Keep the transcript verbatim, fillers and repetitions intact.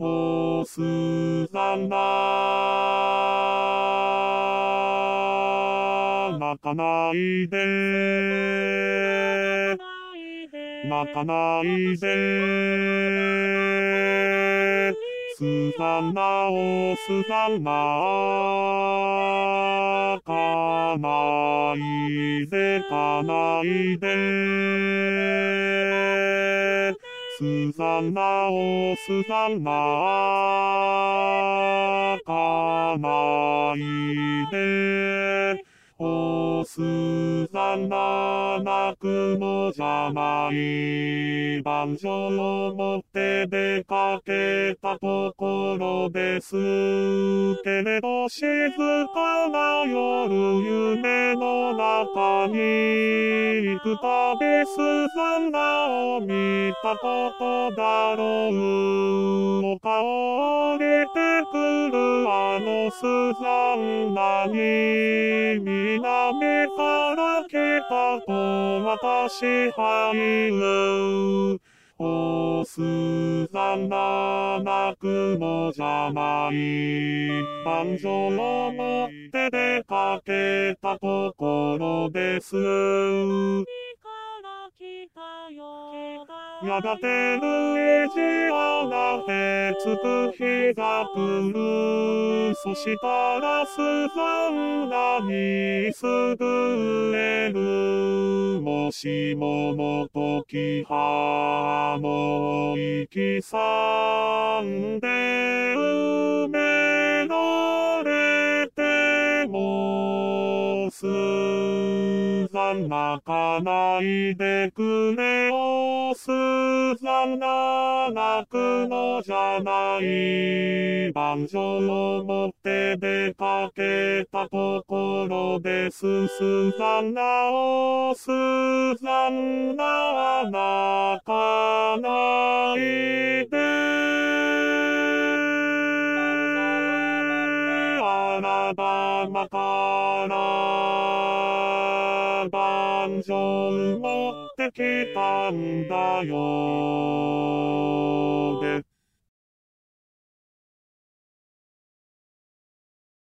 おすざな泣かないで泣かないですざなおすざなかないでかないですざなおすざなかないでおすざな泣くのじゃない万丈を持って出かけたところですけれど静かな夜夢の中に幾たびすざなを見たことだろう丘を降りてくるあのすざなに南から来たと私は言うおすざな泣くのじゃない万丈を持って出かけたところですやがてルイジアナへ着く日が来るそしたらスザンナにすぐえるもしもの時はもう行きさんで埋められてもスザンナ泣かないでくれおすざな泣くのじゃない万丈を持って出かけたところですすざなおすざな泣かないであらばまから万丈持ってきたんだよで